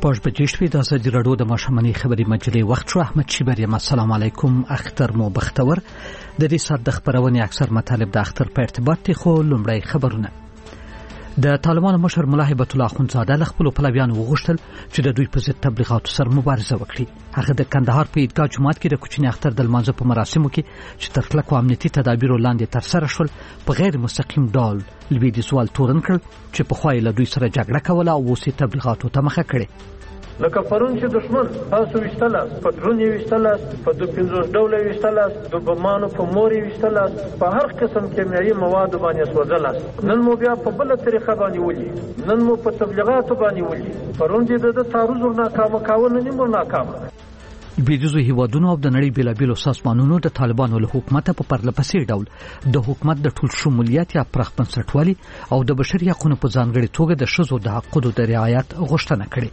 شپږ بجې شوې. د ازادي راډیو د ماشوماني خبري مجلې وخت شو. احمد شیبر یم. السلام علیکم. اختر مو بختور. د دې سات د خبرونې اکثر مطالب د اختر په ارتباط دي، خو لومړی خبرونه. د طالبانو مشر ملا هیبت الله اخوندزاده له خپلو پلویانو وغوښتل چې د دوی په ضد تبلیغاتو سره مبارزه وکړي. هغه د کندهار په عیدګاه جومات کې د کوچني اختر د لمانځه په مراسمو کې چې تر کلکو امنیتي تدابیرو لاندې ترسره شول په غیر مستقیم ډول لویدیځوال تورن کړل چې پخوا یې له دوی سره جګړه کوله او اوس یې تبلیغاتو ته مخه کړې. لکه پرون چې دشمن تاسو وشتلاست، په درون یې وشتلاست، په 250 ډوله وشتلاست، د بمانو په مور یې وشتلاست، په هر قسم کیمیاوي مواد باندې سوځلاست. نن مو بیا په بل طریقه باندې ولي، نن مو په تبلیغاتو باندې ولي. پرون دې د تعرض ناکامه کاونه نیمه ناکامه. لویدیځو هیوادونو او د نړۍ بیلابیلو سازمانونو د طالبانو له حکومت په پرلپسې ډول د حکومت د ټول شمولیت یا پراخ بنسټوالي او د بشري حقوقو په ځانګړي توګه د ښځو د حقوقو د رعایت غوښتنه کړې.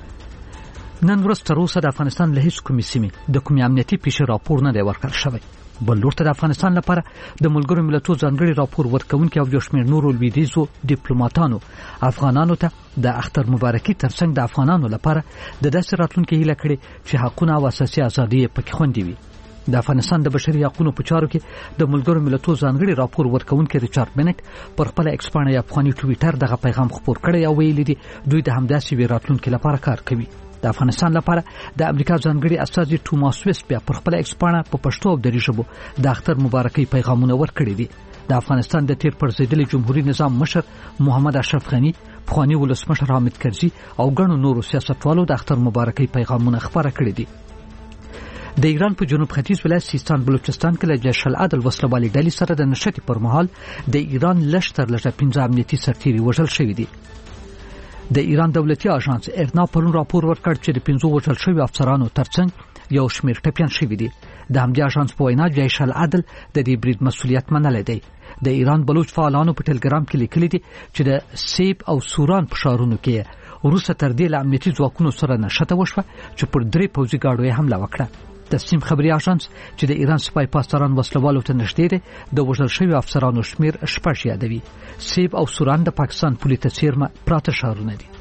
نن ورځ تر اوسه د افغانستان له هیڅ کومې سیمې د کومې امنیتي پیښې راپور نه دی ورکړل شوی. بل لور ته د افغانستان لپاره د ملګرو ملتونو ځانګړي راپور ورکونکي او یو شمېر نورو لویدیځو ډیپلوماټانو افغانانو ته د اختر مبارکي ترڅنګ د افغانانو لپاره د داسې راتلونکي هیله کړې چې حقونه او اساسي ازادي پکې خوندي وي. د افغانستان د بشري حقوقو په چارو کې د ملګرو ملتونو ځانګړي راپور ورکونکي ریچارډ بنټ پر خپل ایکس باندې افغاني ټویټر دغه پیغام خپور کړی او ویلي دی دوی د همداسې وی راتلونکي لپاره کار کوي. د افغانستان لپاره د امریکا ځانګړي استازي توماس ویس بیا پر خپل ایکس باندې په پښتو او دری ژبه د اختر مبارکي پیغامونه ورکړي دي. د افغانستان د تیر پرځېدلي جمهوریت نظام مشر محمد اشرف غنی، پخوانی ولسمشر حامد کرزي او ګڼو نورو سیاستوالو د اختر مبارکي پیغامونه خپاره کړي دي. د ایران په جنوب ختیځ ولایت سیستان بلوچستان کې له جیش العدل وسلوالي ډلې سره د نښتې پر مهال د ایران لشتر لږه 15 امنیتي سرتیري وژل شوي دي. د ایران دولتي اژانس ارنا پرون راپور ورکړ چې د 15 وژل شوي افسرانو ترڅنګ یو شمېر ټپیان شوي دي. د همدې اژانس په وینا جیش العدل د دې برید مسؤلیت منلی دی. د ایران بلوچ فعالانو په ټلګرام کې لیکلي دي چې د سیب او سوران په ښارونو کې وروسته تر دې له امنیتي ځواکونو سره نښته وشوه چې پر 3 پوځي ګاډو یې حمله وکړه. تسنیم خبري اژانس چې د ایران سپای پاسداران وسلوالو ته نږدې دي د وژل شوي افسرانو شمیر 6 یادوي. سیب او سوران د پاکستان پولې ته څیرمه پراته ښارونه دي.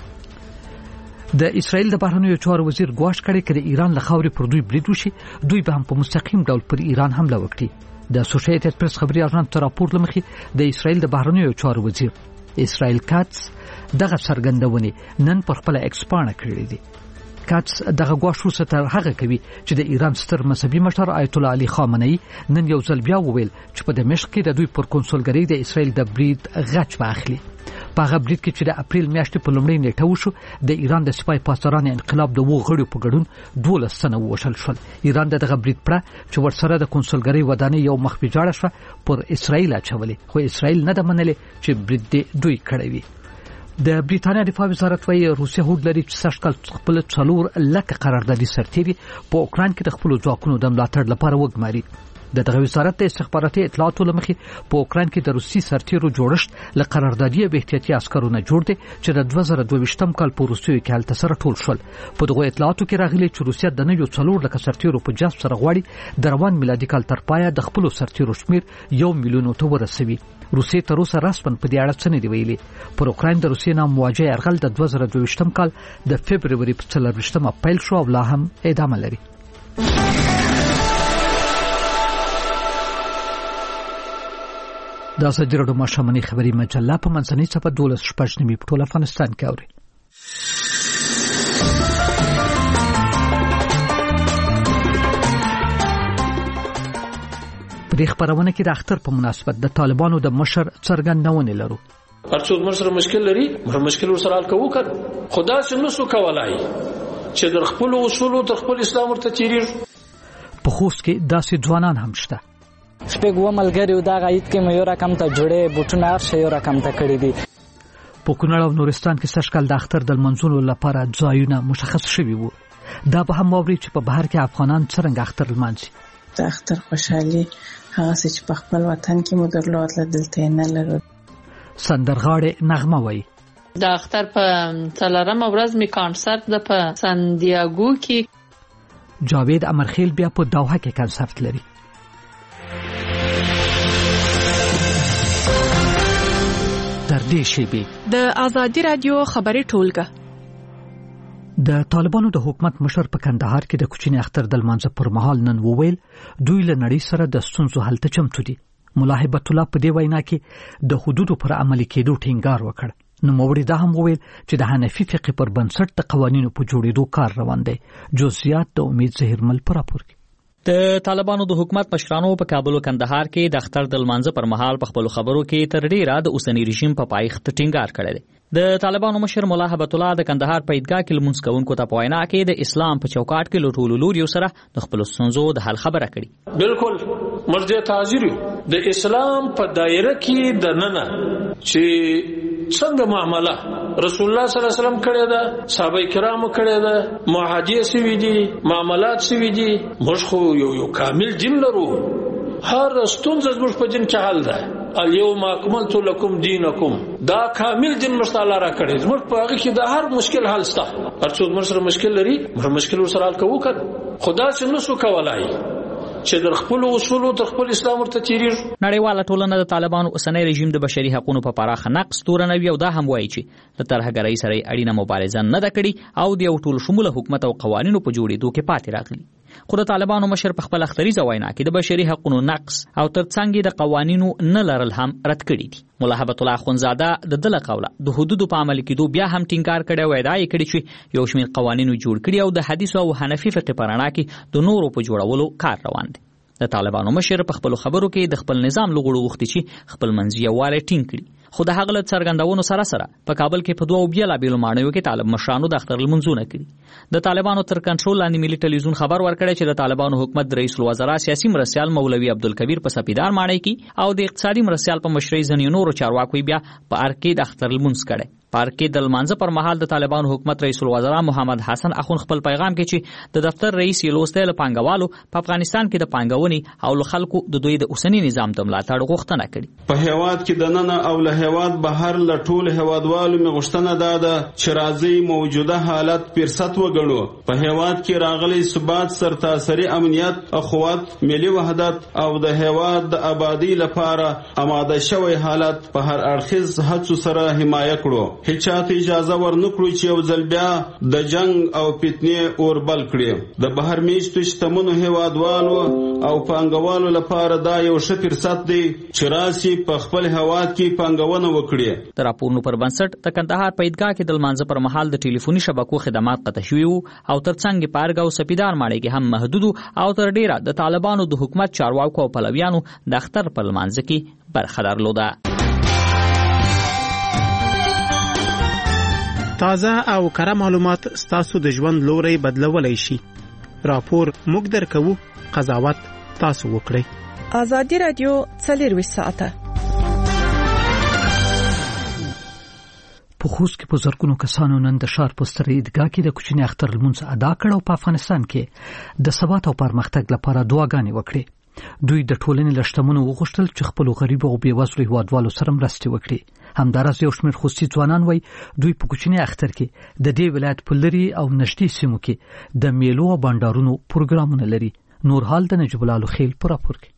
د اسرائیل د بهرنیو چارو وزیر ګواښ کړی چې د ایران له خاورې پر دوی برید وشي دوی به هم په مستقیم ډول پر ایران حمله وکړي. د اسوسییټډ پریس خبري اژانس تر راپور لمخې د اسرائیل د بهرنیو چارو وزیر اسرائیل کاتس دغه څرګندونې نن پر خپل ایکس باندې کړې دي. کاتس دغه ګواښ وروسته تر هغه کوي چې د ایران ستر مذهبي مشر آیت الله علي خامنه‌ای نن یو ځل بیا وویل چې په دمشق کې د دوی پر کنسولګرۍ د اسرائیل د برید غچ واخلي. په هغه برید کې چې د اپریل میاشتې په لومړۍ نیټه وشو د ایران د سپای پاسدارانو انقلاب د 2 غړو په ګډون 12 تنه ووژل شول. ایران دغه برید پر چې ورسره د کنسولګرۍ ودانۍ یو مخ ویجاړه شوه پر اسرائیل اچولې، خو اسرائیل نه ده منلې چې برید دوی کړی وي. د بریټانیا دفاع وزارت وايي روسیه هوډ لري چې سږکال خپل 4 لکه قراردادي سرتیري په اوکران کې د خپل ځواکونو د ملاتړ لپاره وګماري. دغه وزارت د استخباراتي اطلاعاتو لمخې په اوکران کې د روسي سرتیرو جوړښت له قراردادي او احتیاطي عسکرو نه جوړ دی چې د 2022 کال په روسیې کې هلته سره ټول شول. په دغه اطلاعاتو کې راغلي چې روسیه د نویو 4 لکه سرتیرو په جذب سره غواړي د روان میلادي کال تر پایه د خپل سرتیرو شمیر 1 میلیون ته ورسوي. روسیې تر اوسه رسماً په دې اړه څه نه دی ویلي. پر اوکران د روسیې نام مواجه یرغل د 2022 کال د فبرवरी په 24 پیل شو او لا هم ادامه لري. د ازادي راډیو ماشوماني خبري مجله په منځنۍ صفحه 12 په ټول افغانستان کې اوري. په دې خبرونه کې د اختر په مناسبت د طالبانو د مشر څرګندونه لرو. هر څوک سره مشکل لري، مشکل ورسره حل کوو کړ. خدا څنګه سو کولای چې در خپل اصول او در خپل اسلام ورته تیریږي. په خوست کې داسې ځوانان هم شته. شپږ و ملګری دا غایت کې مې یو رقم ته جوړې بوټونه هر یو رقم ته کړی دي. په کونړ او نورستان کې سږکال د اختر د منځونو لپاره ځایونه مشخص شوي وو. دا به هم واوري چې په بهر کې افغانان څنګه اختر لمانځي. د اختر خوشحالي هغه چې په خپل وطن کې مو درلود دلته نه لرو. سندرغاړې نغمه وایي د اختر په 4 ورځ می کانسرت د په سانتیاګو کې. جاوید امرخیل بیا په دوحه کې کانسرت لري. در دې شیبې د ازادي رادیو خبري ټولګه د طالبانو د حکومت مشر په کندهار کې د کوچني اختر د لمانځه پر مهال نن وویل دوی له نړۍ سره د ستونزو حل ته چمتو دي. ملا هیبت الله په دې وینا کې د حدودو پر عملي کېدو ټینګار وکړ. نوموړي دا هم وویل چې د حنفي فقه پر بنسټ د قوانینو په جوړېدو کار روان دی. جزئیات د امید زهرمل پر راپور کې. د طالبانو د حکومت مشرانو په کابل او کندهار کې د اختر د لمانځه پر مهال په خپل خبرو کې تر ډیره د اوسنی رژیم په پایښت ټینګار کړی دی. د طالبانو مشر مولا هبت الله د کندهار په عیدګاه کې لمونځ کوونکو ته په وینا کې د اسلام په چوکاټ کې له ټولو لوریو سره د خپلو ستونزو د حل خبره کړې. بالکل موږ دې حاضر یو د اسلام په دایره کې د ننه چې څنګه معامله رسول الله صلی الله علیه وسلم کړی ده، صحابه کرامو کړی ده، معاهده سوي دي، معاملات سوي دي. موږ خو یو کامل دین لرو. هر ستونزه زموږ په دین کې حل ده. اليوم اكملت لكم دينكم دا کامل دین مشتاله را کړی. زموږ په هغه کې د هر مشکل حل شته. هر څوک موږ سره مشکل لري، موږ مشکل سره حل کوو. خدا څنګه نسو کولای چې در خپل اصول او خپل اسلام ورته تیریږي. نړیواله ټولنه د طالبانو اوسنی رژیم د بشري حقوقو په پراخه نقض تورنوي او دا هم وایي چې د ترهګرۍ سره اړینه مبارزه نه ده کړې او د یو ټول شموله حکومت او قوانینو په جوړېدو کې پاتې راغلي. خو د طالبانو مشر په خپل اختریزه وینا کې د بشري حقوقو نقض او ترڅنګ د قوانینو نه لرل هم رد کړي دي. مولا هبت الله اخونزاده د دله قوله د حدودو په عمل کېدو بیا هم ټینګار کړی او ادعا یې کړې چې یو شمېر قوانینو جوړ کړي او د حدیث او حنفي فقه په رڼا کې د نورو په جوړولو کار روان دی. د طالبانو مشر په خپل خبرو کې د خپل نظام لغړو وختي چې خپل منځي یووالی ټینګ کړي. خو د هغه له څرګندونو سره سره په کابل کې په دوه بیلابیلو ماڼیو کې طالب مشرانو د اختر لمونځونه کړي. د طالبانو تر کنټرول لاندې ملي ټلویزیون خبر ورکړی چې د طالبانو حکومت د رئیس الوزرا سیاسي مرستیال مولوي عبدالکبیر په سپیدار ماڼۍ کې او د اقتصادي مرستیال په مشرۍ ځینو نورو چارواکو بیا په ارګ کې د اختر لمونځ کړی. پارک کې د لمانځه پر مهال د طالبانو حکومت رئیس الوزرا محمد حسن اخون خپل پیغام کې چې د دفتر رئیس یې لوستی له پانګوالو په افغانستان کې د پانګونې او له خلکو د دوی د اوسني نظام د ملاتړ غوښتنه کړې. په هیواد کې د ننه او له هیواد بهر له ټولو هیوادوالو مې غوښتنه ده چې راځي موجوده حالت فرصت وګڼو. په هیواد کې راغلی ثبات، سرتاسري امنیت، اخوت، ملي وحدت او د هیواد د آبادی لپاره آماده شوی حالت په هر اړخیز هڅو سره حمایه کړو. هیڅ چاته اجازه ورنکړو چې یو ځل بیا د جنگ او فتنې اوربل کړي. د بهر میشتو شتمنو هیوادوالو او پانګوالو لپاره دا یو ښه فرصت دی چې راسي په خپل هیواد کې پانګونه وکړي. د راپورونو پر بنسټ د کندهار په عیدګاه کې د لمانځه پر مهال د ټلیفوني شبکو خدمات قطع شوي وو او ترڅنګ په ارګ او سپیدار ماڼۍ کې هم محدود او تر ډیره د طالبانو د حکومت چارواکو او پلویانو د اختر په لمانځه کې برخه درلوده. تازه او کره معلومات ستاسو د ژوند لوري بدلولای شي. راپور موږ درکوو، قضاوت تاسو وکړئ. آزادی رادیو 24 ساعته په خوست کې په زرګونو کسانو نن د ښار په ستر عیدګاه کې د کوچني اختر لمونځ ادا کړ او په افغانستان کې د ثبات او پرمختګ لپاره دعاګانې وکړې. دوی د ټولنې له شتمنو وغوښتل چې خپلو غریبو او بېوزلو هیوادوالو سره مرستې وکړي. همداراز یو شمېر خوستي ځوانان وایي دوی په کوچني اختر کې د دې ولایت په لرې او نږدې سیمو کې د میلو او بانډارونو پروګرامونه لري. نور حال د نجیب الله خیل په راپور کې.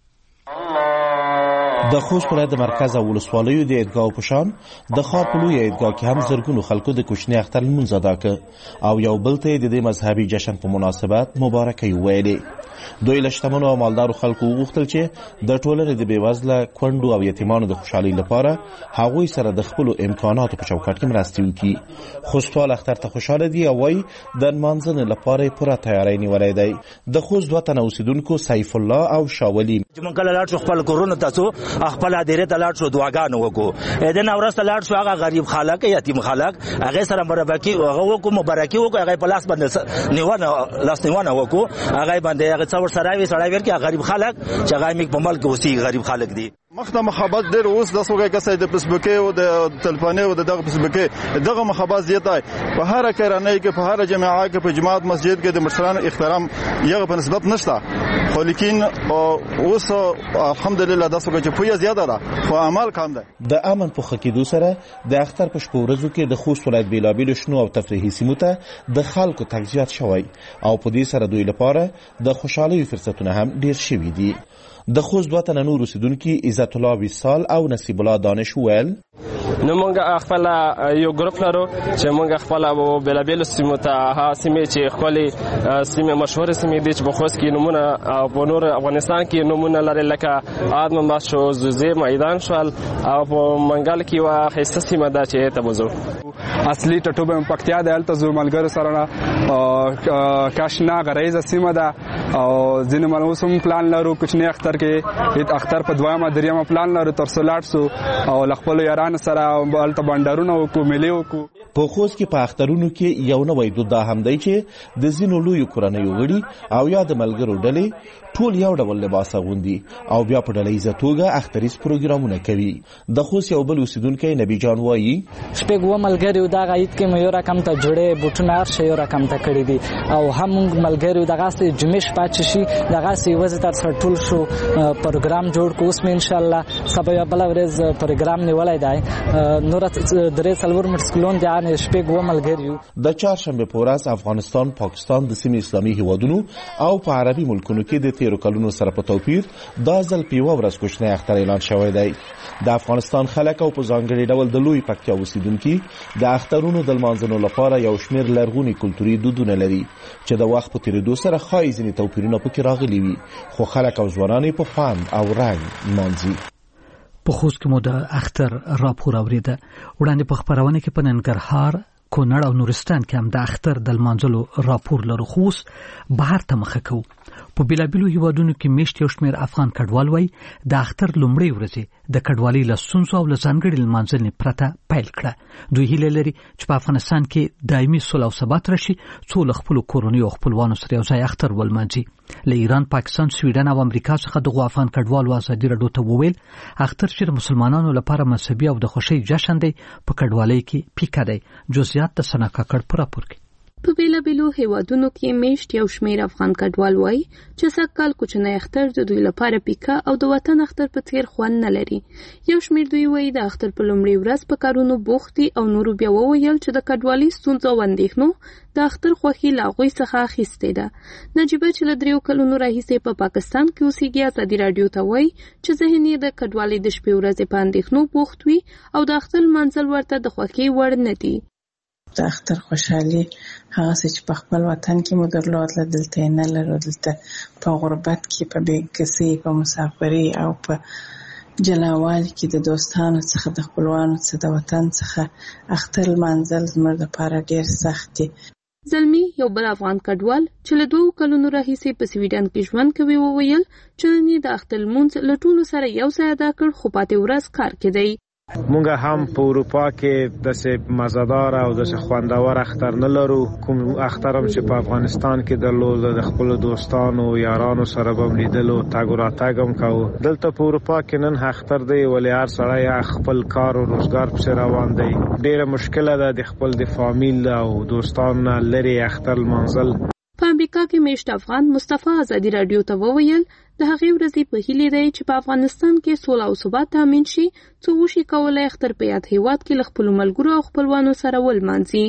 د خوست ولایت د مرکز او ولسوالیو د عیدګاه په شان د ښار په لویه عیدګاه کې هم زرګونو خلکو د کوچني اختر لمونځ ادا کړ او یو بل ته د دې مذهبي جشن په مناسبت مبارکۍ وویلې. دوی له شتمنو او مالدارو خلکو وغوښتل چې د ټولنې د بېوزله، کونډو او یتیمانو د خوشحالۍ لپاره هغوی سره د خپلو امکاناتو په چوکاټ کې مرستې وکړي. خوستوال اختر ته خوشحاله دي او وایي د نمانځنې لپاره یې پوره تیاری نیولی دی. د خوست دوه تنه اوسېدونکو سیف الله او شاولي موږ کله لاړ شو خپل کورونو ته څو خپل ادارې ته لاړ شو دعاګانې وکړو. د نه ورسته لاړ شو هغه غریب خلک یتیم خلک هغه سره مربکی هغه وکړو مبارکي وکړو. هغه په لاس باندې نیونه لاس نیونه وکړو. هغه باندې هغه څور سره وی سره ورکی غریب خلک چې هغه میک په ملک اوسي غریب خلک دي. مخته مخابات ډېر اوس د سوګه کسې د فیسبوک او د تلفوني او دغه فیسبوک دغه مخابات زیات دی. په هر کارنۍ کې په هر جماعت کې په جماعت مسجد کې د مشرانو احترام یغه په نسبت نشته. خو لیکن اوس الحمدلله د سوګه چې پوهه زیاته ده خو عمل کم دی. د امن په خکېدو سره د اختر په شپه ورځو کې د خوست ولایت بیلابیلو شنو او تفریحي سیمو ته د خلکو تګ زیات شوی او په دې سره دوی لپاره د خوشحالۍ فرصتونه هم ډېر شوي دي. د خوست دوه تنه نور اوسېدونکي عزت الله وصال او نصیب الله دانش ویل نو موږ خپل یو ګروپ لرو چې موږ خپل بلابل سیمو ته سیمې چې خپل سیمې مشهور سیمې دي چې په خوست کې نمونه او په نور افغانستان کې نمونه لري لکه آدم باس شو زوزه میدان شول او په منګل کې وا خسته سیمه ده چې ته بوزو اصلي ټټوبه پکتیا د الته زو ملګر سره کاشنا غریزه سیمه ده او ځینې منوسم پلان لرو کوچنی اختر کې اختر په دوامه دریمه پلان لرو تر سلاټ سو او خپل یاران سره الته بندرونه او کوملي او په خوست کې په اخترونو کې یو نوې دود هم دی چې د زینو لوی کورنۍ وګړي او یا د ملګرو ډلې ټول یو ډول لباس اغوندي او بیا په ډلهیزه توګه اختریز پروګرامونه کوي. د خوست یو بل اوسیدونکی نبی جان وایي شپږ و ملګري دا عید کې مې یو رقم ته جوړې بوټونه هر شی یو رقم ته کړی دي او هم ملګري دغه سي جمعش پات شي دغه سي وځ تر سره ټول شو پروګرام جوړ کو اوس مې ان شاء الله سبا بل ورځ پروګرام نیولای دی نور درې سلور مټسکلون دي ان شپږ و ملګري د چهارشنبه په ورځ افغانستان پاکستان د سیمې اسلامي هیوادونو او په عربي ملکونو کې د تیرو کلونو سره په توپیر دا ځل په یوه ورځ کوچنی اختر اعلان شوی دی. د افغانستان خلک او په ځانګړي ډول د لوی پکتیا اوسیدونکي د اخترونو د لمانځلو لپاره یو شمېر لرغوني کلتوري دودونه لري چې د وخت په تیریدو سره ښایي ځینې توپیرونه پکې راغلي وي خو خلک او ځوانان یې په خوند او رنګ لمانځي. په خوست کې مو د اختر راپور اوریده. وړاندې په خپرونه کې په ننګرهار کونړ او نورستان کې هم د اختر د لمانځلو راپور لرو خو اوس بهر ته مخه کوو. په بیلابیلو هیوادونو کې میشت یو شمېر افغان کډوال وایي د اختر لومړۍ ورځې د کډوالۍ له ستونزو او له ځانګړي لمانځنې پرته پیل کړه. دوی هیله لري چې په افغانستان کې دایمي صلح او ثبات راشي څو له خپلو کورنیو او خپلوانو سره یو ځای اختر ولمانځي. له ایران، پاکستان، سویډن او امریکا څخه دغو افغان کډوالو ازادي راډیو ته وویل اختر چې د مسلمانانو لپاره مذهبي او د خوښۍ جشن دی په کډوالۍ کې پیکه دی. جزئیات د سنا کاکړ په راپور کې. په بیلابیلو هیوادونو کې میشت یو شمېر افغان کډوال وایي چې سږکال کوچنی اختر د دوی لپاره پیکه او د وطن اختر په څیر خوند نه لري. یو شمېر دوی وایي د اختر په لومړۍ ورځ په کارونو بوخت دي او نورو بیا وویل چې د کډوالۍ ستونزو او اندېښنو د اختر خوښي له هغوی څخه اخیستې ده. نجیبه چې له 3 کلونو راهیسې په پاکستان کې اوسېږي ازادي راډیو ته وایي چې ذهن یې د کډوالۍ د شپې ورځې په اندېښنو بوخت وي او د اختر لمانځل ورته د خوښۍ وړ نه دي. د اختر خوشحالي هغه چې په خپل وطن کې مو درلودله دلته نه لرو. دلته په غربت کې په بېکسۍ په مسافرۍ او په جلاوالي کې د دوستانو څخه د خپلوانو څخه د وطن څخه اختر لمانځل زموږ لپاره ډېر سخت دي. زلمی یو بل افغان کډوال چې له 2 کلونو راهیسې په سویډن کې ژوند کوي وویل چې نن یې د اختر لمونځ له ټولو سره یو ځای ادا کړ خو پاتې ورځ کار کې دی. مونږ هم په اروپا کې داسې مزهدار او داسې خوندور اختر نه لرو. کوم اختر هم چې په افغانستان کې درلود د خپلو دوستانو یارانو سره به هم لیدلو تګ و راتګ هم کوو. دلته په اروپا کې نن اختر دی ولې هر سړی خپل کار او روزګار پسې روان دی. ډېره مشکله ده د خپل د فامیل او دوستانو نه لرې اختر لمانځل. په امریکا کې میشت افغان مصطفی ازادي راډیو ته وویل د هغې ورځې په هیلې دی چې په افغانستان کې سوله او ثبات تامین شي څو وشي کولی اختر په یاد هیواد کې له خپلو ملګرو او خپلوانو سره ولمانځي.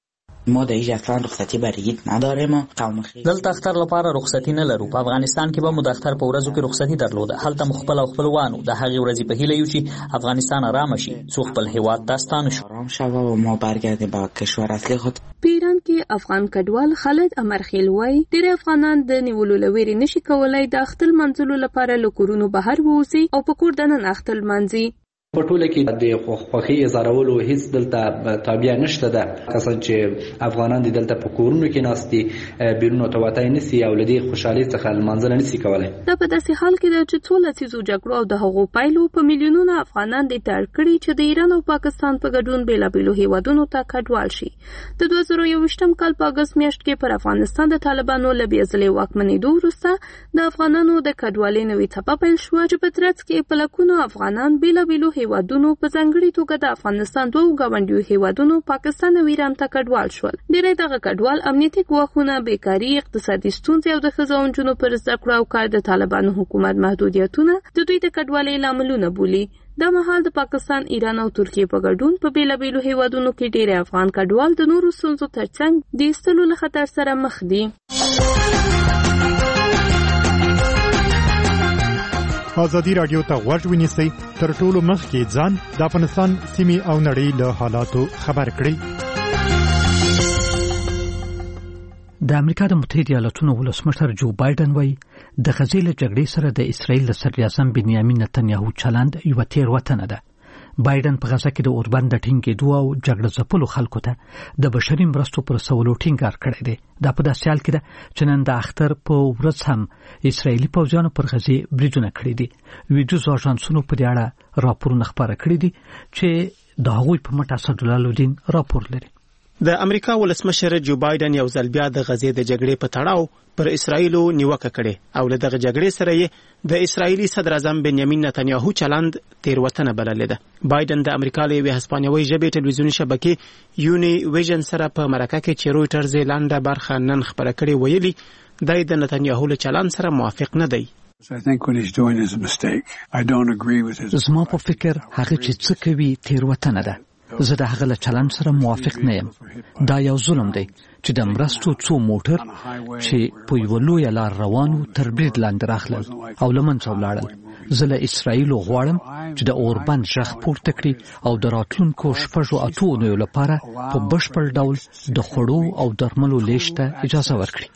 ما در اینجا اصلا رخصتی برای عید نداریم. قوم خیلی دلته اختر لپاره رخصتی نه لرو. په افغانستان کې به مو د اختر په ورځو کې رخصتی درلوده. هلته مو خپل او خپلوانو د هغې ورځې په هیله یو چې افغانستان آرام شي څو خپل هیواد ته ستانه شو. آرام شوه و ما برگردیم به کشور اصلی خود. په ایران کې افغان کډوال خالد امرخیل وایي ډېر افغانان د نیولو له ویرې نشي کولای د اختر لمانځلو لپاره له کورونو بهر ووځي او په کور دننه اختر لمانځي. په ټوله کې د خوښۍ اظهارولو هیڅ دلته تابع نشته ده. کسان چې افغانان دي دلته په کورونو کې ناست دي بیرون ته وتای نسی او لدی خوشحالي څخه لمانځل نسی کولای. دا په داسې حال کې ده چې څو لسیزو جګړو او د هغو پایلو په میلیونونو افغانان دي تړ کړي چې د ایران او پاکستان په ګډون بیلابیلو هیوادونو ته کډوال شي. د 2021 کال په اگست میاشت کې پر افغانستان د طالبانو له بیا ځلې واکمنېدو وروسته د افغانانو د کډوالۍ نوې څپه پیل شوه چې په ترڅ کې په لکونو افغانان بیلابیلو هیوادونو په ځانګړي توګه د افغانستان 2 ګاونډیو هیوادونو پاکستان او ایران ته کډوال شول. ډېری دغه کډوال امنیتي ګواښونه، بیکاري، اقتصادي ستونزې او د ښځو او نجونو پر زده کړو او کار د طالبانو حکومت محدودیتونه د دوی د کډوالۍ لاملونه بولي. دا مهال د پاکستان، ایران او ترکیې په ګډون په بیلابیلو هیوادونو کې ډېری افغان کډوال د نورو ستونزو ترڅنګ د ایستلو له خطر سره مخ دي. ازادي رادیو ته غوږ ونیسئ، تر ټولو مخکې ځان د افغانستان سیمې او نړۍ له حالاتو خبر کړئ. د امریکا د متحده ایالاتونو ولسمشر جو بایدن وایي د غزې له جګړې سره د اسرائیل د صدراعظم بنیامین نتنیاهو چلند یوه تېروتنه ده. بایدن په غزه کې د اوربند د ټینګېدو او جګړه ځپلو خلکو ته د بشري مرستو پر رسولو ټینګار کړی دی. دا په داسې حال کې ده چې نن د اختر په ورځ هم اسرائیلي پوځیانو پر غزې بریدونه کړي دي. ویډیوز اژانسونو په دې اړه راپورونه خپاره کړي دي چې د هغوی په مټ اسدالله راپور لري. د امریکا ولسمشر جو بایدن یو ځل بیا د غزې د جګړې په تړاو پر اسرائیلو نیوکه کړې او له دغه جګړې سره یې د اسرائیلي صدر اعظم بنیامین نتنیاهو چلند تېروتنه بللې ده. بایدن د امریکا له یوې هسپانوي ژبې ټلویزیوني شبکې یونی ویژن سره په مرکه کې چې رویټرز یې لنډه برخه نن خپره کړې ویلي دی د نتنیاهو له چلند سره موافق نه دی. زما په فکر هغه چې څه کوي تېروتنه ده. زه د هغه له چلند سره موافق نه یم. دا یو ظلم دی چې د مرستو څو موټر چې په یوه لویه لار روانو تر برید لاندې راغلل او له منځه ولاړل. زه له اسرائیلو غواړم چې د اوربند غږ پورته کړي او د راتلونکو 6-8 اونیو لپاره په بشپړ ډول د خوړو او درملو لیږد ته اجازه ورکړي.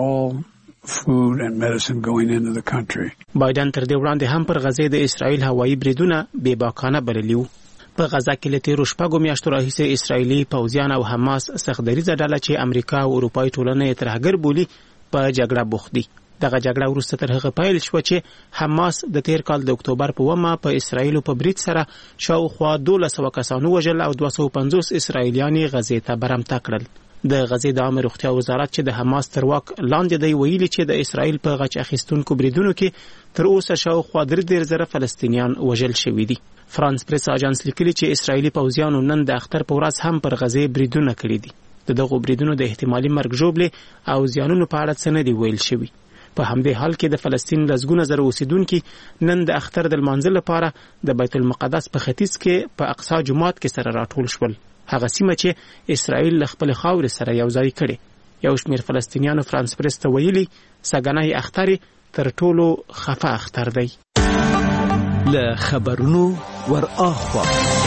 بایدن تر دې وړاندې هم پر غزې د اسرائیل هوایي بریدونه بې باکانه بللي وو. په غزه کې له تیرو شپږو میاشتو راهیسې اسرائیلي پوځیان او حماس سختدریځه ډله چې امریکا او اروپایي ټولنه یې ترهګر بولي په جګړه بوخت دي. دغه جګړه وروسته تر هغه پیل شوه چې حماس د تیر کال د اکتوبر په 1 په اسرائیلو په برید سره شاوخوا 1200 کسانو وژل او 250 اسرائیلیان غزې ته برمته کړل. د غزې د عامه روغتیا وزارت چې د حماس تر واک لاندې دی ویلي چې د اسرائیل په غچ اخیستونکو بریدونو کې تر اوسه شاوخوا 3,000 فلسطینیان وژل شوي دي. فرانس پریس اژانس لیکلي چې اسرائیلي پوځیانو نن د اختر په ورځ هم پر غزې بریدونه کړي دي. دغه بریدونو د احتمالي مرګ ژوبلې او زیانونو په اړه څه نه دی ویل شوي. په همدې حال کې د فلسطین لسګونه زره اوسیدونکو نن د اختر د لمانځه لپاره د بیت المقدس په ختیځ کې په اقصی جومات کې سره راټول شول. هغه سیمه چې اسرائیل له خپل خاورې سره یو ځای کړي. یو شمېر فلسطینیانو فرانس پریس ته ویلي سګنای اختر تر ټولو خفه اختر دی. له خبرونو ور اخوا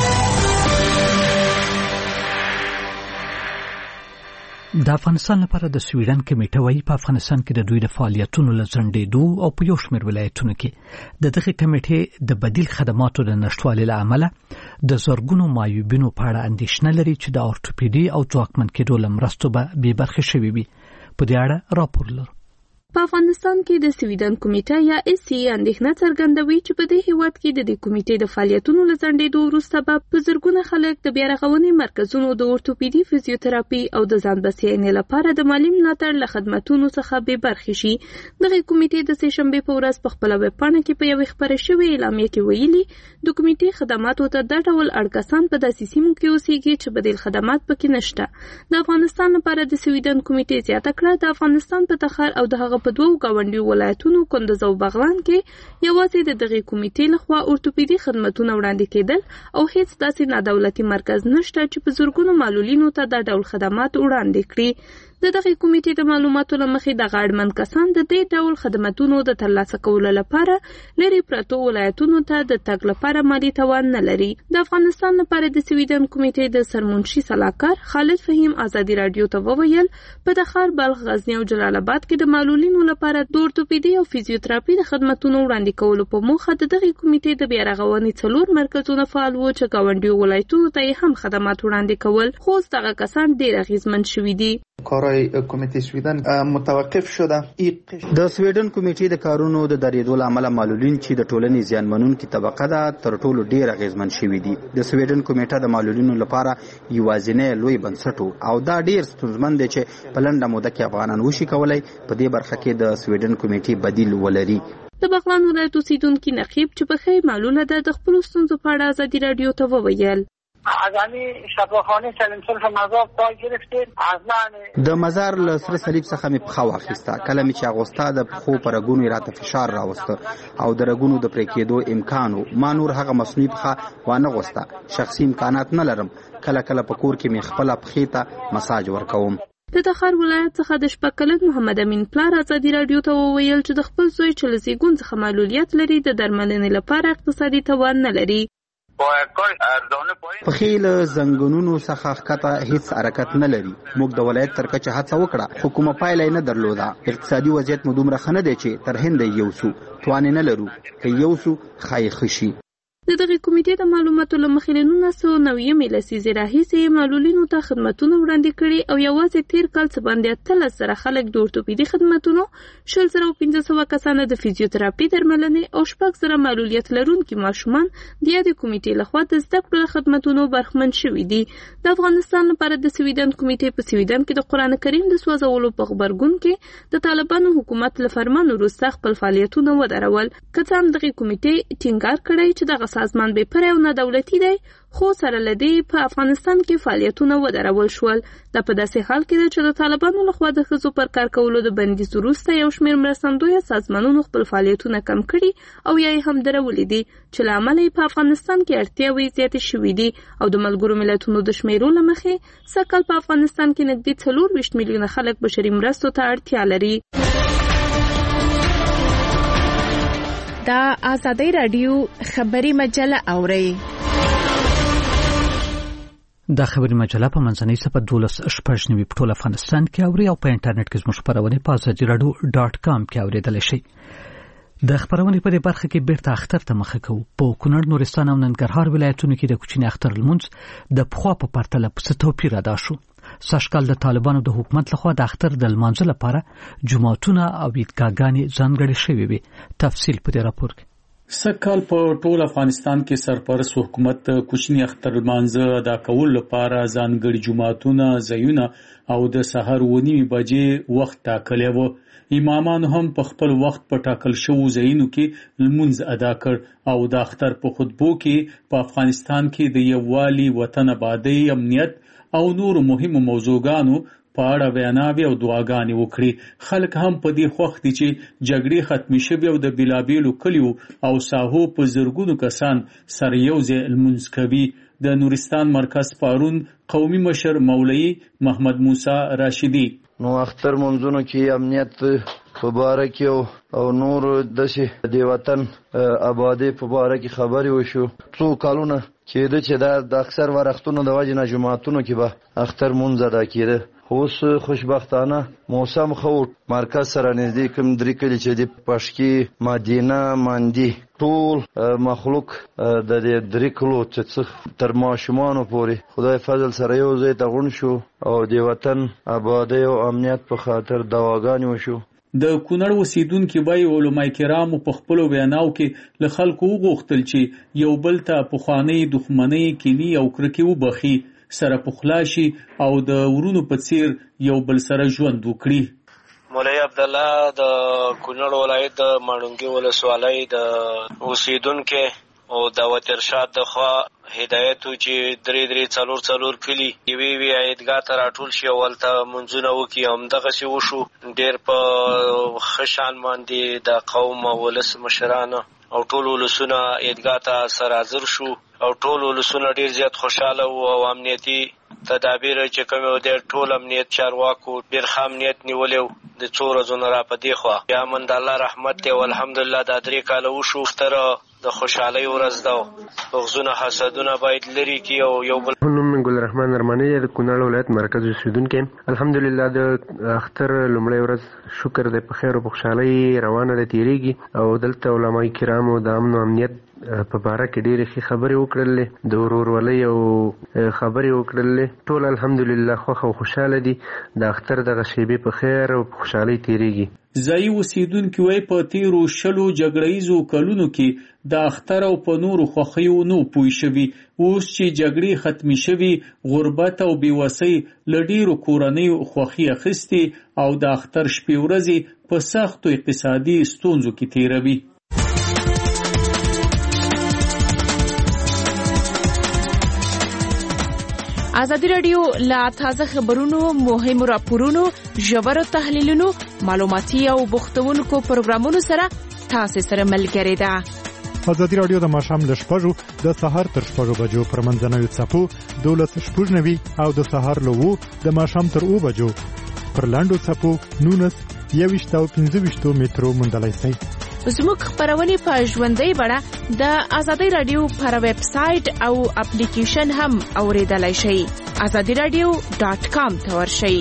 د افغانستان لپاره د سویډن کمیټه وايي په افغانستان کې د دوی د فعالیتونو له ځنډېدو او په یو شمېر ولایتونو کې د دغه کمیټې د بدیل خدماتو د نشټوالي له امله د زرګونو معیوبینو په اړه اندېښنه لري چې د اورتوپیډي او ځواکمن کېدو له مرستو به بې برخې شوي وي. په دې اړه راپور لرو. په افغانستان کې د سویډن کمیټه یا SCA اندېښنه څرګندوي چې په دې هیواد کې د دې کمیټې د فعالیتونو له ځنډېدو وروسته به په زرګونه خلک د بیا رغونې مرکزونو د اورتوپیډي فزیوتراپي او د ځان بسیاینې لپاره د مالي ملاتړ له خدماتو څخه بې برخې شي. دغه کمیټې د سهشنبه په ورځ په خپل ویب پاڼه کې په یوه خبري شوې اعلامیه کې ویلي د کمیټې خدماتو ته د ډول اړکسان په داسې سیمو کې اوسېږي چې بدیل خدمات پکې نشته. د افغانستان لپاره د سویډن کمیټې زیاته کړه د افغانستان په تخار او دغه په دوه گاونډي ولایتونو کندز او بغلان کې یوازې د دغه کمیټې لخوا اورتوپیډي خدماتونه وړاندې کېدل او هیڅ داسې نادولتي مرکز نشته چې په زرګونو معلولینو ته دا ډول خدمات وړاندې کړي. د دغه کمیټې د معلوماتو لمخې د غاړمن کسان د دې ډول خدماتونو د ترلاسه کولو لپاره لري پرتو ولایتونو ته د تګ لپاره مالي توان نه لري. د افغانستان لپاره د سویډن کمیټې د سرمنشي صلاحکار خالد فهیم ازادي رادیو ته وویل په تخار بلخ غزنی او جلال آباد کې د معلولینو لپاره د اورتوپیډي او فزیوتراپي د خدماتونو وړاندې کولو په موخه د دغه کمیټې د بیا رغونې 4 مرکزونه فعال وو چې گاونډي ولایتونو ته هم خدمات وړاندې کول خو دغه کسان ډېر اغیزمن شوي دي. کارهای کمیته سویډن متوقف شده. د سویډن کمیټې د کارونو د درېدو له امله معلولین چې د ټولنې زیانمنونکي طبقه ده تر ټولو ډېر اغیزمن شوي دي. د سویډن کمیټه د معلولینو لپاره یوازینی لوی بنسټ او دا ډېر ستونزمن دی چې په لنډه موده کې افغانان وشي کولای په دې برخه کې د سویډن کمیټې بدیل ولري. د بغلان ولایت اوسیدونکي نقیب چې په خې معلوله ده د خپل ستونزو په اړه ازادي رادیو ته وویل ازانی شفاخانه سلیم صلح مزار پای گرفتیم از من د مزار له سره صلیب څخه می پخوا واخیسته. کله می چې اغوستا د پخو پرګونو راته فشار راوسته او د رګونو د پرې کېدو امکان ما نور هغه مصنوعي پخه وانه غوسته. شخصي امکانات نه لرم. کله کله په کور کې می خپل پخې ته مساج ورکوم. د تخار ولایت څخه د شپږ کلن محمد امین پلار ازادي راډیو ته وویل چې د خپل زوی چې له زیږون څخه معلولیت لري د درملنې لپاره اقتصادي توان نه لري. پخې له زنګونونو څخه ښکته هیڅ حرکت نه لري. موږ د ولایت تر کچه هڅه وکړه خو کومه پایله نه درلوده. اقتصادي وضعیت مو دومره ښه نه دی چې تر هند یوسو توان نه لرو که یوسو ښایي ښه شي. د دغه کمیټې د معلوماتو له مخې له 1990 لسیزې راهیسې معلولینو ته خدمتونه وړاندې کړي او یوازې تیر کال څه باندې 13 خلک د اورتوپیدي خدمتونو، 1500 کسانو د فزیوتراپي درملنې او 6,000 معلولیت لرونکي ماشومان د یادې کمیټې لخوا د زده کړو خدمتونو برخمن شوي دي. د افغانستان لپاره د سویډن کمیټې په سویډن کې د قرآن کریم د سوځولو په غبرګون کې د طالبانو حکومت له فرمان وروسته خپل فعالیتونه ودرول. که څه هم دغه کمیټې ټینګار کړی چې دغه سازمان بې پرې او نه دولتي دی، خو سره له دې په افغانستان کې فعالیتونه ودرول شول. دا په داسې حال کې ده چې د طالبانو لخوا د ښځو پر کار کولو د بندیز وروسته یو شمېر مرستندویه سازمانونو خپل فعالیتونه کم کړي او یا یې هم درولي دي، چې له امله یې په افغانستان کې اړتیاوې زیاتې شوي دي او د ملګرو ملتونو د شمیرو له مخې سږ کال په افغانستان کې نږدې 24 میلیونه خلک بشري مرستو ته اړتیا لري. دا آزادی راډیو خبري مجله اوري. دا خبري مجله په منځنۍ صفحه 12 په ټول افغانستان کې اوري او په انټرنیټ کې زموږ خبرونه په azadiradio.com کې اوریدل شي. د خبرونې په دې برخه کې بیرته اختر ته مخه کوو. په کونړ، نورستان او ننګرهار ولایتونو کې د کوچني اختر لمونځ د پخوا په پرتله څه توپیر ادا شو. سږکال د طالبانو د حکومت لخوا د اختر د لمانځه لپاره جوماتونه او عیدګاهګانې ځانګړې شوې وي. تفصیل په دې راپور کې. سږکال په ټول افغانستان کې سرپرست حکومت کوچني اختر لمانځه ادا کول لپاره ځانګړي جوماتونه، ځایونه او د سحر 9 بجې وخت ټاکلی و. امامان هم په خپل وخت په ټاکل شوو ځایونو کې لمونځ ادا کړ او د اختر په خطبو کې په افغانستان کې د یووالي، وطن آبادۍ، امنیت او نور مهمو موضوعګانو په اړه ویناوې او دعاګانې وکړي. خلک هم په دې خوښ دي چې جګړې ختمې شوې او د بیلابیلو کلیو او ساحو په زرګونو کسان سره یو ځای لمونځ کوي. د نورستان مرکز پارون قومي مشر مولوي محمد موسی راشدي: نو اختر منځونو کې امنیت په باره کې او نور داسې د وطن آبادۍ په باره کې خبرې وشو. څو کالونه کېده چې د اکثر وختونو د وجې نه جوماتونو کې به اختر مونځ ادا کېده. اوس خوشبختانه موسم خو مرکز سره نږدې کوم 3 کلي چې د پشکي، مدینه، مندي ټول مخلوق د 3 کلو چې تر ماشومانو پورې خدای فضل سره یو ځای ته غونډ شو او د وطن آبادۍ او امنیت په خاطر دعاګانې وشو. د کونړ اوسیدونکي وایي علماء کرامو په خپلو ویناو کې له خلکو وغوښتل چې یو بل ته پخوانۍ دښمنۍ، کینې او کرکې وبخي، سره پخلا شي او د ورونو په څیر یو بل سره ژوند وکړي. مولوی عبدالله د کونړ ولایت د ماڼوګي ولسوالۍ د اوسیدونکي او دعوت ارشاد د خوا هدایت چې 3-4 کلی یوې عیدګاه ته راټول شي او هلته منځونه وکړي. همدغسې وشو. ډېر په ښه شان باندې د قوم او ولس مشران او ټول ولسونه عیدګاه ته سره حاضر شو او ټول ولسونه ډېر زیات خوشحاله وو او امنیتي تدابیر چې کوم و د ټول امنیت چارواکو ډېر ښه امنیت نیولی و. د څو ورځو نه را په دې خوا بیا من د الله رحمت دی او الحمدلله دا 3 کاله وشو. اختر د خوشحالۍ ورځ ده. بغضونه، حسدونه باید لرې کړي او یو بل. نوم مې ګل رحمان ارماني د کونړ ولایت مرکز اوسیدونکی. الحمدلله د اختر لومړۍ ورځ شکر دی په خیر او په خوشحالۍ روانه ده، تېرېږي او دلته علماء کرامو د امن او امنیت په باره کې ډېرې ښې خبرې وکړلې، د ورورولۍ او خبرې وکړلې. ټول الحمدلله خوښ او خوشحاله دي. د اختر دغه شیبې په خیر او په خوشحالۍ تېرېږي. ځایي اوسیدونکي وایي په تېرو 20 جګړهیزو کلونو کې د اختر او په نورو خوښیو نه پوه شوي. اوس چې جګړې ختمې شوي، غربت او بېوسۍ له ډېرو کورنیو خوښي اخیستې او د اختر شپې ورځې په سختو اقتصادي ستونزو کې تېروي. آزادی راډیو لا تازه خبرونو، مهمو راپورونو، ژورو تحلیلونو، معلوماتي او بوختونکو پروګرامونو سره تاسو سره ملګری ده. آزادی راډیو د ماښام له 6 د سهار تر 6 بجو پر منځنوي څپو 12:90 او د سهار له 2 د ماښام تر 2 بجو پر لاندو څپو 19 21 او 25 مترو موندلای شئ. زموږ خبرونه په ژوندۍ بڼه د آزادۍ رادیو پر ویب سټ او اپلیکیشن هم اوریدلای شئ. azadiradio.com ته ورشئ.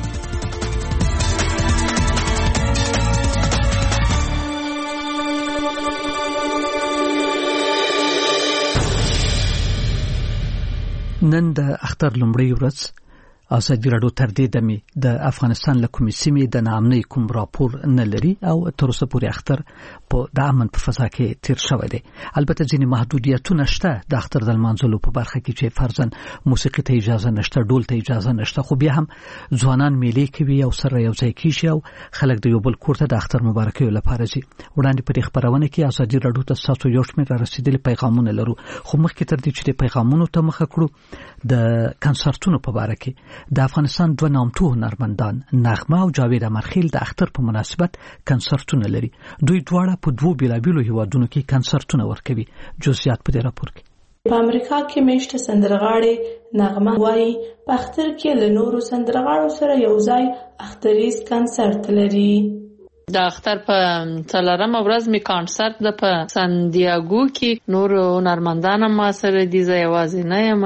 نن د اختر لومړۍ ورځ ازادي راډیو تر دې دمه د افغانستان له کومې سیمې د نامنۍ کوم راپور نه لري او تر اوسه پورې اختر په د امن په فضا کې تیر شوی دی. البته ځینې محدودیتونه شته د اختر د لمانځلو په برخه کې چې فرضاً موسیقي ته اجازه نشته، ډول ته اجازه نشته، خو بیا هم ځوانان میلې کوي او سره یو ځای کیږي او خلک د یو بل کور ته د اختر مبارکي لپاره ځي. وړاندې په خبرونه کې ازادي راډیو ته تاسو یو شمېر رسیدلي پیغامونه لرو، خو مخکې تر دې چې د پیغامونو ته مخه کړو د کنسرتونو په اړه کې د افغانستان دوه نامتو هنرمندان نغمه او جاوید امرخیل د اختر په مناسبت کنسرتونه لري. دوی دواړه په دوه بیلابیلو هیوادونو کې کنسرتونه ورکوي. جزئیات په دې راپور کې. په امریکا کې میشته سندرغاړي نغمه وايي په اختر کې له نورو سندرغاړو سره یو ځای اختریز کنسرت لري. د اختر په 4مه ورځ می کنسرت د په سانډیاګو کې نور هنرمندان ما سره دي، زه یوازې نه یم.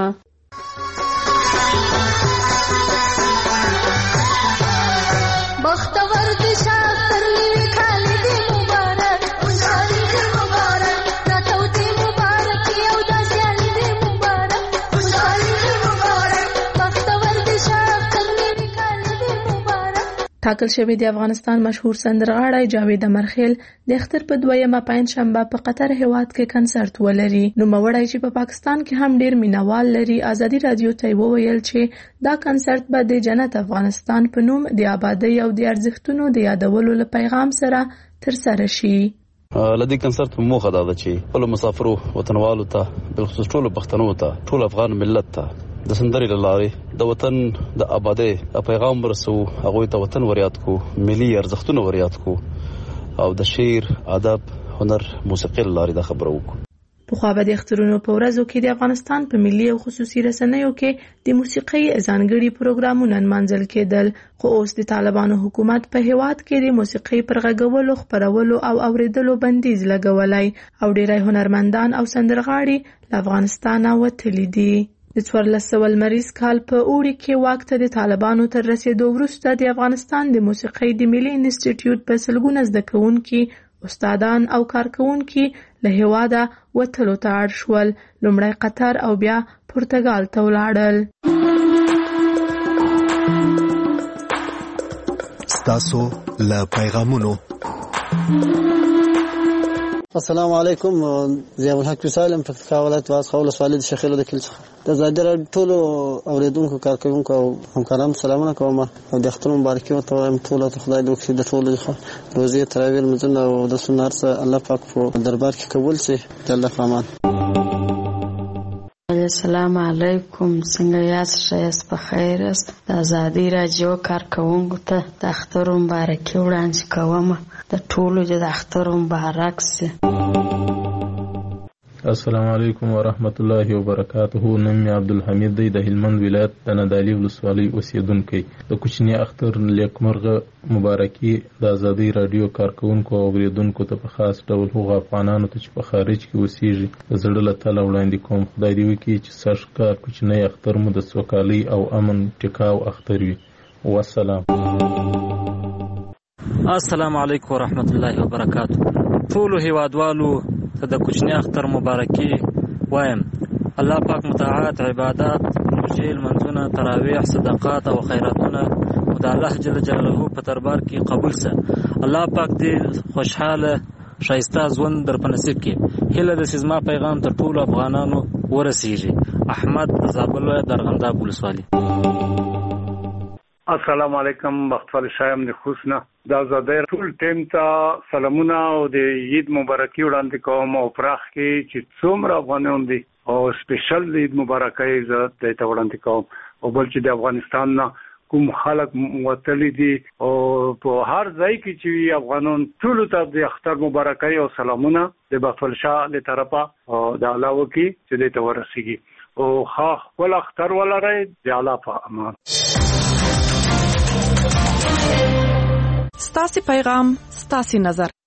بختور دي شاطر لوي خالد مبارک خوشالي دي مبارک راتو دي مبارک یو داسيان دي مبارک خوشالي دي مبارک بختور دي شاطر لوي خالد مبارک. ټاکل شوی دی افغانستان مشهور سندرغاړی جاوید امرخیل د اختر په 2مه پنځشنبه په قطر هیواد کې کنسرت ولري. نو موړی چې په پاکستان کې هم ډیر مینوال لري آزادي رادیو ته وویل چې دا کنسرت به د جنت افغانستان په نوم د آبادی او د ارزښتونو د یادولو له پیغام سره تر سره شي. لدی کنسرت په موخه دا ده چې ټول مسافرو وطنوالو ته بالخصوص ټول پښتنو ته ټول افغان ملت ته د سندرې لارې د وطن د آبادی پیغام ورسو، هغه ته وطن وریاد کو، ملي ارزښتونه وریاد کو او د شعر، ادب، هنر، موسیقي لارې د خبرو وکړو. په خو به د اخترونو په ورځو کې د افغانستان په ملي او خصوصي رسنیو کې د موسیقي ځانګړي پروګرامونه منځل کېدل، خو اوس د طالبانو حکومت په هیواد کې د موسیقي پر غږولو، خبرولو او اوریدلو بندیز لګولای او ډیری هنرمندان او سندرغاړي له افغانستان وتلي دي. د 1400 لمریز کال په اوړي کې واک ته د طالبانو تر رسیدو وروسته د افغانستان د موسیقي د ملي انسټیټیوټ په سلګونه زده کوونکي، استادان او کارکونکي له هیواده وتلو ته اړ شول. لومړی قطر او بیا پرتګال ته ولاړل. ستاسو له پیغامونو. السلام علیکم، ضیاء الحق سالم پکتیکا ولایت واز خول سوالید شخیل د کل د زادر ټول اوریدونکو کارکونکو او همکارانو سلامونه کوم او د اختر مبارکي ورته وایم. ټول ته خدای دوی د ټول روزي تراویح مزنه او د سنت سره الله پاک په دربار کې قبول شي. الله امان. السلام علیکم، څنګه یاست؟ ښایست په خیر است. د آزادۍ راډیو کارکونکو ته د اختر مبارکي وړاندې کوم. د ټولو د اختر مبارک سي. السلام علیکم ورحمت الله وبرکاته. نوم مې عبدالحمید دی، د هلمند ولایت د نادعلي ولسوالۍ اوسیدونکی. د کوچني اختر نیکمرغه مبارکي د آزادۍ راډیو کارکونکو او اوریدونکو ته په خاص ډول هغو افغانانو ته چې په خارج کې اوسېږي د زړه له تله وړاندې کوم. خدای دې وکړي چې سږکال کوچنی اختر مو د سوکالۍ او امن ټیکاو اختر وي. والسلام. السلام علیکم ورحمت الله وبرکاته. ټولو هیوادوالو ته د کوچنی اختر مبارکي وایم. الله پاک متعهد عبادت، روژې، لمونځونه، تراویح، صدقات او خیراتونه د الله جل جلاله په دربار کې قبول سه. الله پاک دې خوشحاله ښایسته ژوند در په نصیب کړي. هیله ده چې زما پیغام تر ټولو افغانانو ورسیږي. احمد زابل ولایت ارغنداب ولسوالي. السلام علیکم، بختوال شایم د خوسنه د آزادۍ ټول ټیم ته سلامونه او د عید مبارکي وړاندې کوم او پراخ کې چې څومره افغانان دي او سپیشل د عید مبارکي زه ته وړاندې کوم. او بل چې د افغانستان نه کوم خلک وتلی دي او په هر ځای کې چې افغانان ټول ته د اختر مبارکي او سلامونه د بختوال شاه له طرفه او د علاوه کې چې ته ورسیږي او خاص ول اختر ولري د الله په امان. ستاسو پیغام ستاسو نظر